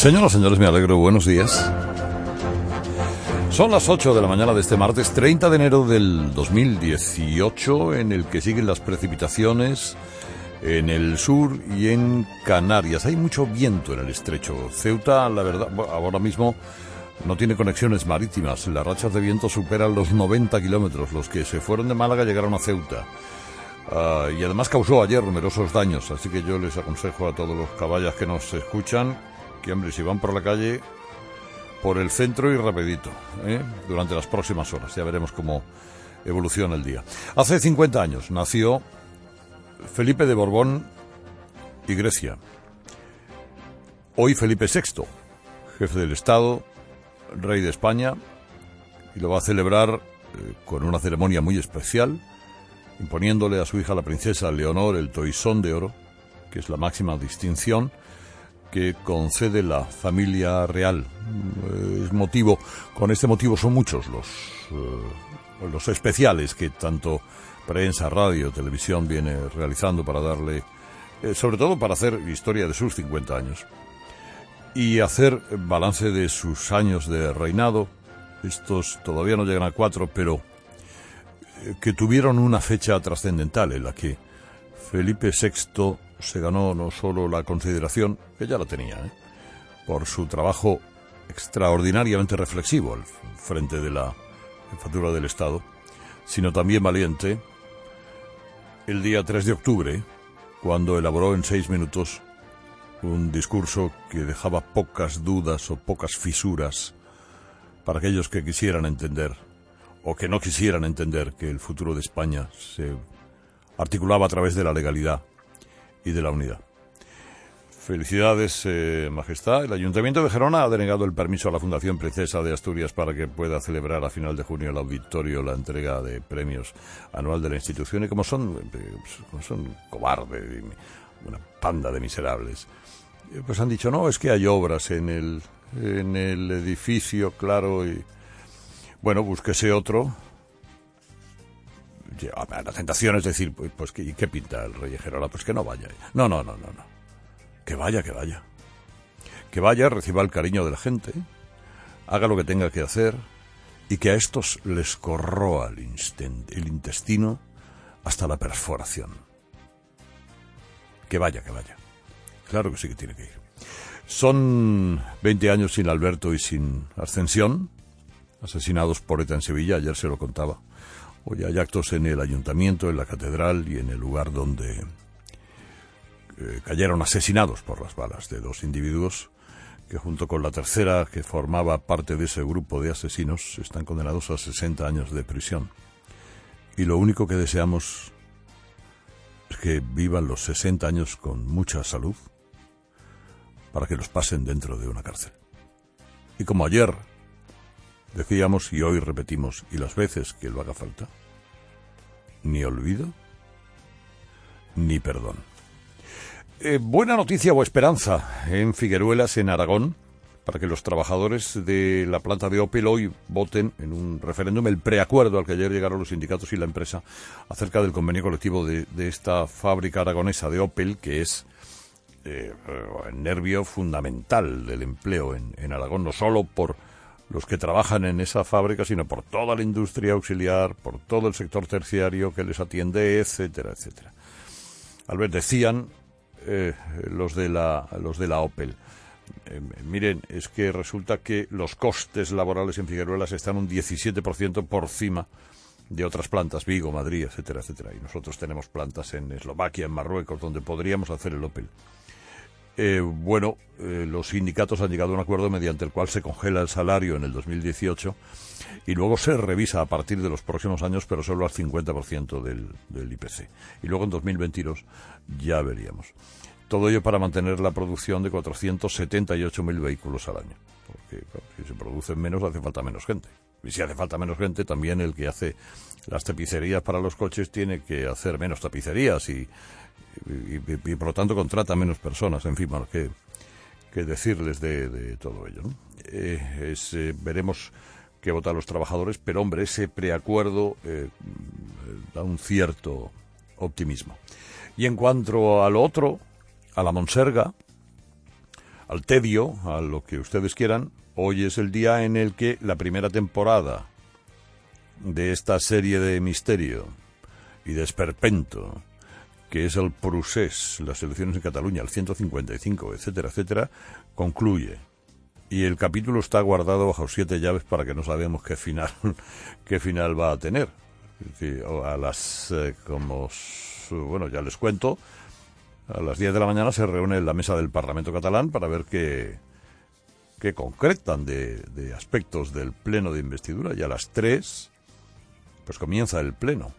Señoras, señores, me alegro. Buenos días. Son las 8 de la mañana de este martes 30 de enero del 2018, en el que siguen las precipitaciones en el sur y en Canarias. Hay mucho viento en el estrecho. Ceuta, la verdad, ahora mismo no tiene conexiones marítimas. Las rachas de viento superan los 90 kilómetros. Los que se fueron de Málaga llegaron a Ceuta. Y además causó ayer numerosos daños. Así que yo les aconsejo a todos los caballas que nos escuchan que, hombre, si van por la calle, por el centro y rapidito, durante las próximas horas. Ya veremos cómo evoluciona el día. Hace 50 años nació Felipe de Borbón y Grecia. Hoy Felipe VI, jefe del Estado, rey de España, y lo va a celebrar con una ceremonia muy especial, imponiéndole a su hija, la princesa Leonor, el toisón de oro, que es la máxima distinción que concede la familia real. Con este motivo son muchos los especiales que tanto prensa, radio, televisión viene realizando para darle, sobre todo para hacer historia de sus 50 años y hacer balance de sus años de reinado. Estos todavía no llegan a 4, pero que tuvieron una fecha trascendental en la que Felipe VI se ganó no solo la consideración, que ya la tenía, por su trabajo extraordinariamente reflexivo al frente de la jefatura del Estado, sino también valiente el día 3 de octubre, cuando elaboró en 6 minutos un discurso que dejaba pocas dudas o pocas fisuras para aquellos que quisieran entender o que no quisieran entender que el futuro de España se articulaba a través de la legalidad y de la unidad. Felicidades, Majestad. El Ayuntamiento de Gerona ha denegado el permiso a la Fundación Princesa de Asturias para que pueda celebrar a final de junio el auditorio la entrega de premios anual de la institución. Y como son cobardes, una panda de miserables, pues han dicho, no, es que hay obras en el edificio, claro, y bueno, búsquese otro. La tentación es decir, pues ¿qué pinta el rey de Gerona? Pues que no vaya. No. Que vaya. Que vaya, reciba el cariño de la gente, haga lo que tenga que hacer y que a estos les corroa el intestino hasta la perforación. Que vaya. Claro que sí que tiene que ir. Son 20 años sin Alberto y sin Ascensión, asesinados por ETA en Sevilla, ayer se lo contaba. Hoy hay actos en el ayuntamiento, en la catedral y en el lugar donde cayeron asesinados por las balas de 2 individuos que, junto con la tercera que formaba parte de ese grupo de asesinos, están condenados a 60 años de prisión. Y lo único que deseamos es que vivan los 60 años con mucha salud para que los pasen dentro de una cárcel. Y como ayer decíamos y hoy repetimos, y las veces que lo haga falta, ni olvido ni perdón. Buena noticia o esperanza en Figueruelas, en Aragón, para que los trabajadores de la planta de Opel hoy voten en un referéndum el preacuerdo al que ayer llegaron los sindicatos y la empresa acerca del convenio colectivo de esta fábrica aragonesa de Opel, que es el nervio fundamental del empleo en Aragón, no solo por los que trabajan en esa fábrica, sino por toda la industria auxiliar, por todo el sector terciario que les atiende, etcétera, etcétera. Albert, decían los de la Opel, miren, es que resulta que los costes laborales en Figueruelas están un 17% por encima de otras plantas, Vigo, Madrid, etcétera, etcétera. Y nosotros tenemos plantas en Eslovaquia, en Marruecos, donde podríamos hacer el Opel. Los sindicatos han llegado a un acuerdo mediante el cual se congela el salario en el 2018 y luego se revisa a partir de los próximos años, pero solo al 50% del IPC. Y luego en 2022 ya veríamos. Todo ello para mantener la producción de 478.000 vehículos al año. Porque si se producen menos, hace falta menos gente. Y si hace falta menos gente, también el que hace las tapicerías para los coches tiene que hacer menos tapicerías y por lo tanto contrata menos personas. En fin, bueno, que decirles de todo ello, ¿no? Veremos qué votan los trabajadores, pero hombre, ese preacuerdo da un cierto optimismo. Y en cuanto a lo otro, a la Monserga, al tedio, a lo que ustedes quieran, hoy es el día en el que la primera temporada de esta serie de misterio y de esperpento, que es el procés, las elecciones en Cataluña, el 155, etcétera, etcétera, concluye. Y el capítulo está guardado bajo 7 llaves para que no sabemos qué final va a tener. Es decir, a las, bueno, ya les cuento, a las 10 de la mañana se reúne la mesa del Parlamento catalán para ver qué concretan de aspectos del pleno de investidura, y a las 3 pues comienza el pleno.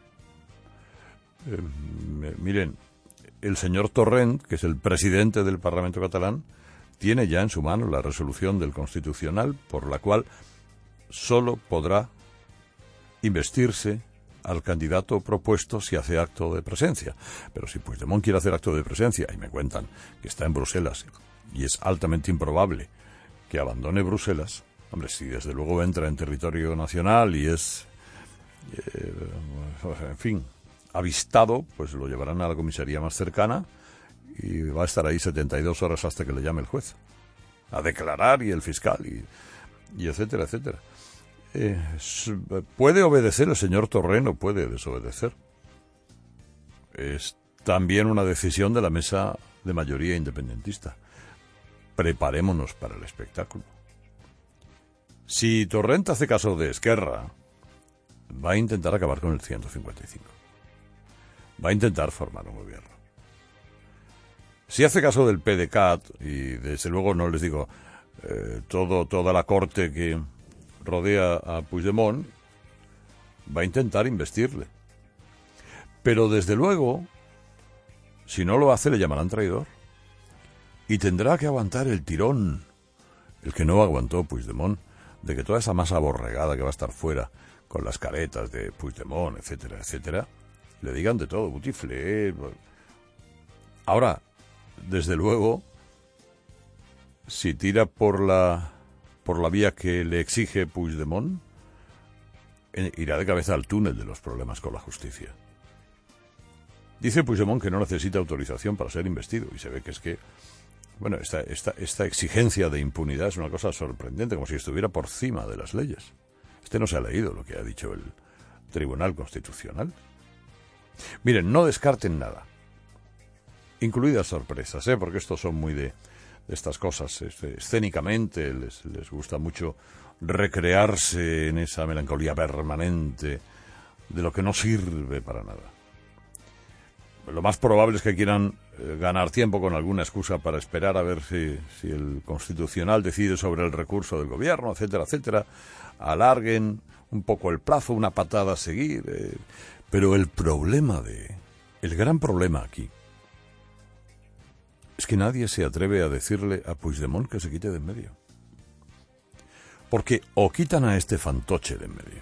Miren, el señor Torrent, que es el presidente del Parlamento catalán, tiene ya en su mano la resolución del Constitucional por la cual solo podrá investirse al candidato propuesto si hace acto de presencia. Pero si Puigdemont quiere hacer acto de presencia, y me cuentan que está en Bruselas, y es altamente improbable que abandone Bruselas, hombre, si desde luego entra en territorio nacional y es, en fin, avistado, pues lo llevarán a la comisaría más cercana y va a estar ahí 72 horas hasta que le llame el juez a declarar, y el fiscal, y etcétera, etcétera. ¿Puede obedecer el señor Torrent o puede desobedecer? Es también una decisión de la mesa de mayoría independentista. Preparémonos para el espectáculo. Si Torrent hace caso de Esquerra, va a intentar acabar con el 155. Va a intentar formar un gobierno. Si hace caso del PDeCAT, y desde luego no les digo toda la corte que rodea a Puigdemont, va a intentar investirle. Pero desde luego, si no lo hace, le llamarán traidor. Y tendrá que aguantar el tirón, el que no aguantó Puigdemont, de que toda esa masa aborregada que va a estar fuera, con las caretas de Puigdemont, etcétera, etcétera, le digan de todo, butiflé. Ahora, desde luego, si tira por la vía que le exige Puigdemont, irá de cabeza al túnel de los problemas con la justicia. Dice Puigdemont que no necesita autorización para ser investido, y se ve que es que, bueno, esta exigencia de impunidad es una cosa sorprendente, como si estuviera por encima de las leyes. No se ha leído lo que ha dicho el Tribunal Constitucional. Miren, no descarten nada, incluidas sorpresas, porque estos son muy de estas cosas. Escénicamente les gusta mucho recrearse en esa melancolía permanente de lo que no sirve para nada. Lo más probable es que quieran ganar tiempo con alguna excusa para esperar a ver si el Constitucional decide sobre el recurso del gobierno, etcétera, etcétera. Alarguen un poco el plazo, una patada a seguir. Pero el gran problema aquí es que nadie se atreve a decirle a Puigdemont que se quite de en medio. Porque o quitan a este fantoche de en medio,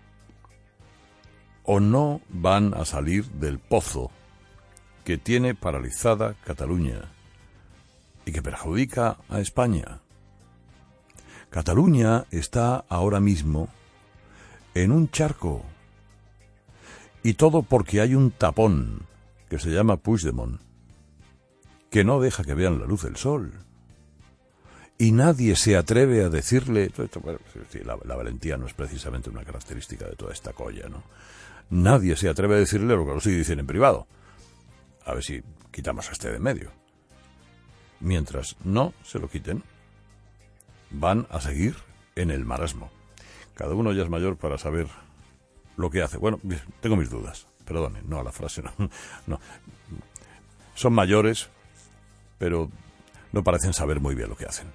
o no van a salir del pozo que tiene paralizada Cataluña y que perjudica a España. Cataluña está ahora mismo en un charco, y todo porque hay un tapón que se llama Puigdemont, que no deja que vean la luz del sol. Y nadie se atreve a decirle... La valentía no es precisamente una característica de toda esta colla, ¿no? Nadie se atreve a decirle lo que sí dicen en privado. A ver si quitamos a este de en medio. Mientras no se lo quiten, van a seguir en el marasmo. Cada uno ya es mayor para saber lo que hace. Bueno, tengo mis dudas. Perdone, no a la frase, no. Son mayores, pero no parecen saber muy bien lo que hacen.